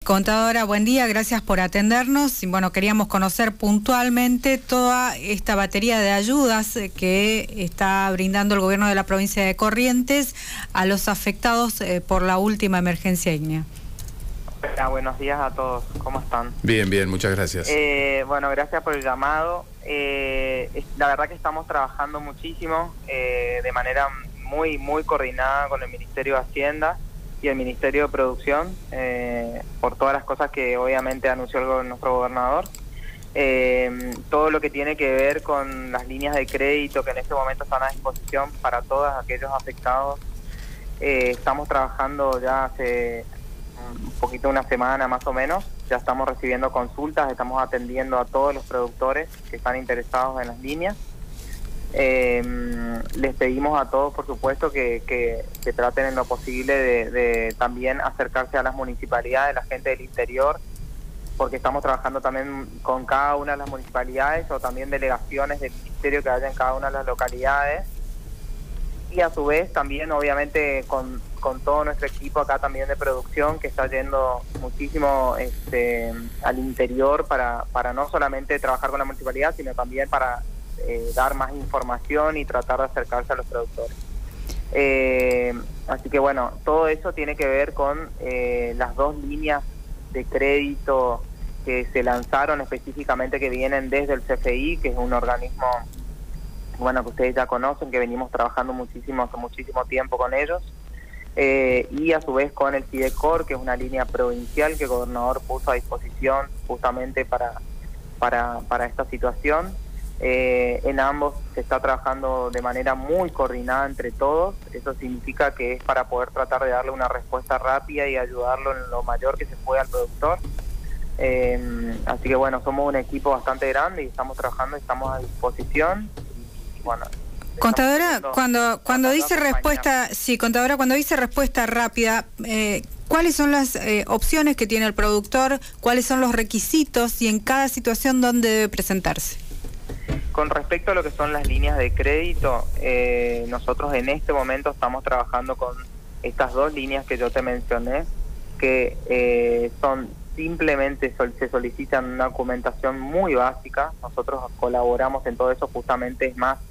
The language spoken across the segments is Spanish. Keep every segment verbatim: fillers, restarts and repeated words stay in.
Contadora, buen día, gracias por atendernos. Y bueno, queríamos conocer puntualmente toda esta batería de ayudas que está brindando el gobierno de la provincia de Corrientes a los afectados eh, por la última emergencia ígnea. Hola, buenos días a todos, ¿cómo están? Bien, bien, muchas gracias. Eh, bueno, gracias por el llamado. Eh, la verdad que estamos trabajando muchísimo, eh, de manera muy, muy coordinada con el Ministerio de Hacienda y el Ministerio de Producción, eh, por todas las cosas que obviamente anunció el, nuestro gobernador. Eh, todo lo que tiene que ver con las líneas de crédito que en este momento están a disposición para todos aquellos afectados. Eh, estamos trabajando ya hace un poquito, una semana más o menos, ya estamos recibiendo consultas, estamos atendiendo a todos los productores que están interesados en las líneas. Eh, les pedimos a todos, por supuesto, que, que, que traten en lo posible de, de también acercarse a las municipalidades, la gente del interior, porque estamos trabajando también con cada una de las municipalidades o también delegaciones del ministerio que haya en cada una de las localidades, y a su vez también obviamente con, con todo nuestro equipo acá también de producción que está yendo muchísimo este, al interior para, para no solamente trabajar con la municipalidad, sino también para Eh, dar más información y tratar de acercarse a los productores. Eh, así que bueno, todo eso tiene que ver con eh, las dos líneas de crédito que se lanzaron específicamente, que vienen desde el C F I, que es un organismo, bueno, que ustedes ya conocen, que venimos trabajando muchísimo, hace muchísimo tiempo con ellos, eh, y a su vez con el FIDECOR, que es una línea provincial que el gobernador puso a disposición justamente para, para, para esta situación. Eh, en ambos se está trabajando de manera muy coordinada entre todos. Eso significa que es para poder tratar de darle una respuesta rápida y ayudarlo en lo mayor que se pueda al productor. Eh, así que bueno, somos un equipo bastante grande y estamos trabajando, estamos a disposición. Y, bueno, Contadora, cuando cuando dice respuesta, sí, contadora, cuando dice respuesta rápida, eh, ¿cuáles son las eh, opciones que tiene el productor? ¿Cuáles son los requisitos y en cada situación dónde debe presentarse? Con respecto a lo que son las líneas de crédito, eh, nosotros en este momento estamos trabajando con estas dos líneas que yo te mencioné, que eh, son simplemente, sol, se solicitan una documentación muy básica. Nosotros colaboramos en todo eso, justamente, es más,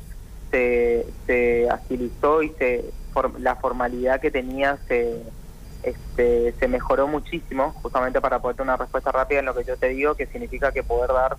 se, se agilizó y se for, la formalidad que tenía se, este, se mejoró muchísimo, justamente para poder tener una respuesta rápida en lo que yo te digo, que significa que poder dar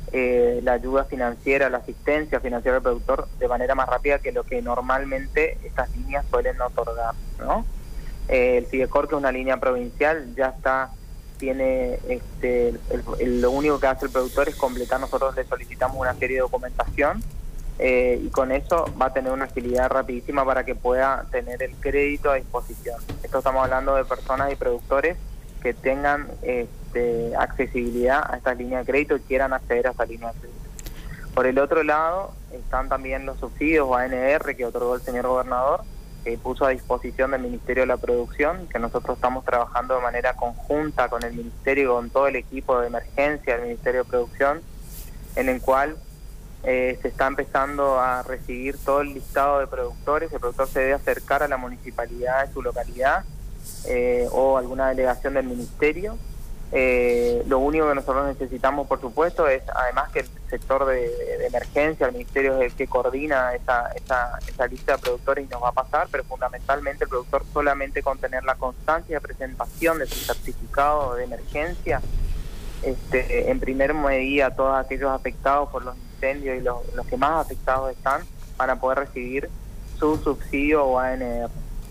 Eh, la ayuda financiera, la asistencia financiera al productor de manera más rápida que lo que normalmente estas líneas suelen otorgar, ¿no? Eh, el FIDECOR, que es una línea provincial, ya está, tiene, este, el, el, lo único que hace el productor es completar, nosotros le solicitamos una serie de documentación eh, y con eso va a tener una agilidad rapidísima para que pueda tener el crédito a disposición. Esto estamos hablando de personas y productores que tengan este, accesibilidad a estas líneas de crédito y quieran acceder a esta línea de crédito. Por el otro lado, están también los subsidios o A N R que otorgó el señor gobernador, que puso a disposición del Ministerio de la Producción, que nosotros estamos trabajando de manera conjunta con el Ministerio y con todo el equipo de emergencia del Ministerio de Producción, en el cual eh, se está empezando a recibir todo el listado de productores. El productor se debe acercar a la municipalidad de su localidad, Eh, o alguna delegación del ministerio. Eh, lo único que nosotros necesitamos, por supuesto, es, además que el sector de, de, de emergencia, el ministerio es el que coordina esa, esa, esa lista de productores y nos va a pasar, pero fundamentalmente el productor, solamente con tener la constancia de presentación de su certificado de emergencia, este, en primer medida todos aquellos afectados por los incendios y los, los que más afectados están, van a poder recibir su subsidio o A N R.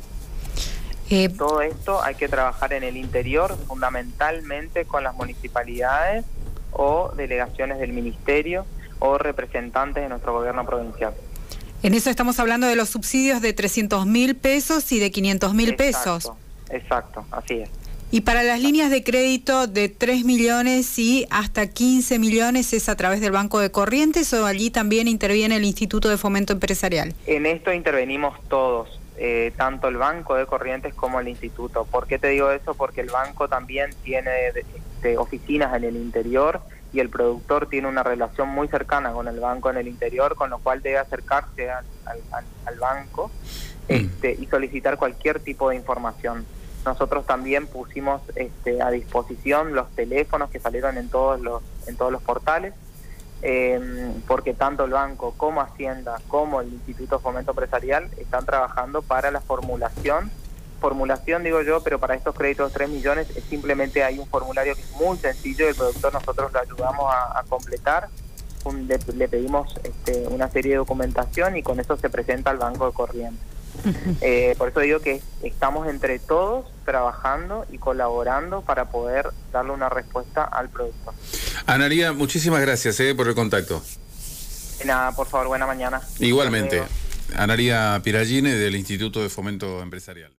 Eh, Todo esto hay que trabajar en el interior, fundamentalmente con las municipalidades o delegaciones del ministerio o representantes de nuestro gobierno provincial. En eso estamos hablando de los subsidios de trescientos mil pesos y de quinientos mil pesos. Exacto, así es. Y para las líneas de crédito de tres millones y hasta quince millones, ¿es a través del Banco de Corrientes o allí también interviene el Instituto de Fomento Empresarial? En esto intervenimos todos. Eh, tanto el Banco de Corrientes como el Instituto. ¿Por qué te digo eso? Porque el banco también tiene este, oficinas en el interior y el productor tiene una relación muy cercana con el banco en el interior, con lo cual debe acercarse al, al, al banco este, y solicitar cualquier tipo de información. nosotros también pusimos este, a disposición los teléfonos que salieron en todos los, en todos los portales, eh, porque tanto el banco como Hacienda como el Instituto de Fomento Empresarial están trabajando para la formulación, formulación digo yo, pero para estos créditos de tres millones es simplemente hay un formulario que es muy sencillo y el productor nosotros lo ayudamos a, a completar, un, le, le pedimos este, una serie de documentación y con eso se presenta al Banco de Corrientes. Eh, por eso digo que estamos entre todos trabajando y colaborando para poder darle una respuesta al productor. Analía, muchísimas gracias eh, por el contacto. Nada, por favor, buena mañana. Igualmente. Analía Piragine del Instituto de Fomento Empresarial.